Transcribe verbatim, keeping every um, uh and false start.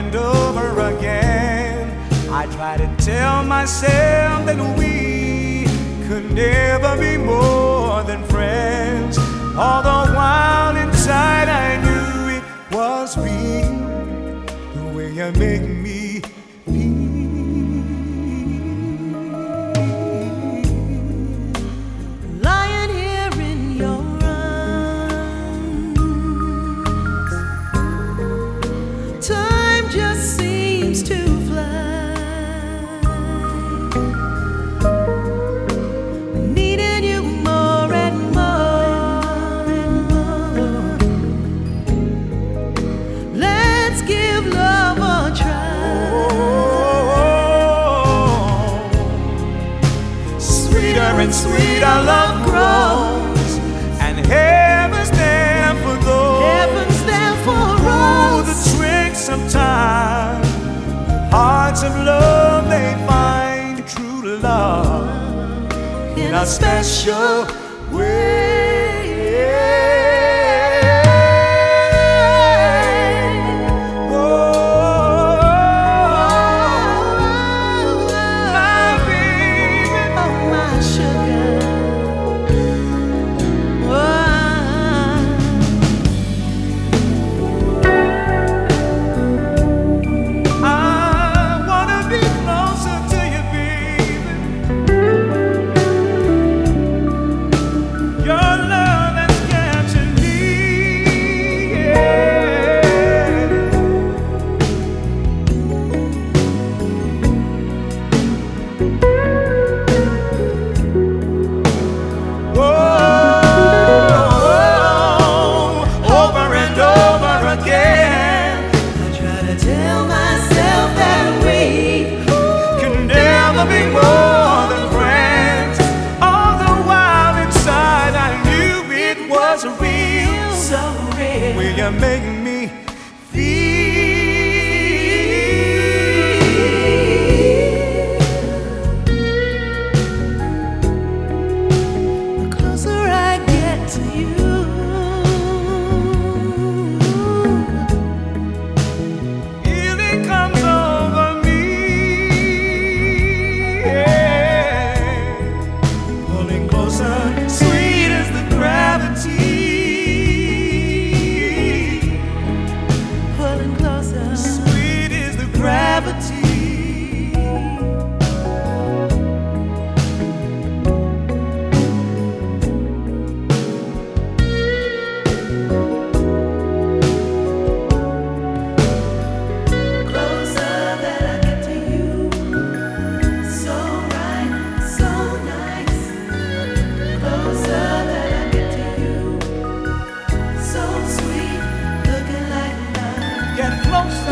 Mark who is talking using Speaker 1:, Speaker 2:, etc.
Speaker 1: and over again. I try to tell myself that we could never be more than friends, all the while inside I knew it was real, the way you make me feel.
Speaker 2: Lying here in your arms, time just seems to fly. Needing you more and more and more. Let's give love a try.
Speaker 1: Oh, sweeter and sweeter love grows, and heaven's there for those
Speaker 2: Heaven's there for
Speaker 1: through
Speaker 2: us.
Speaker 1: the tricks of time. Hearts of love, they find true love in a special way. Oh, my baby,
Speaker 2: Oh, my sugar. Oh,
Speaker 1: I wanna be closer to you, baby. Your love has captured me, yeah. Whoa, over and over again,
Speaker 2: I try to tell myself that we
Speaker 1: can never be more than friends. All the while inside I knew it was real.
Speaker 2: so real.
Speaker 1: Will you make me
Speaker 2: The closer I get to you,
Speaker 1: feeling comes over me, yeah. Pulling closer, sweet as the gravity.
Speaker 2: pulling closer.
Speaker 1: Sweet is the gravity.
Speaker 2: Closer that I get to you, so right, so nice. Closer that I get to you, so sweet, looking like love.
Speaker 1: Get closer.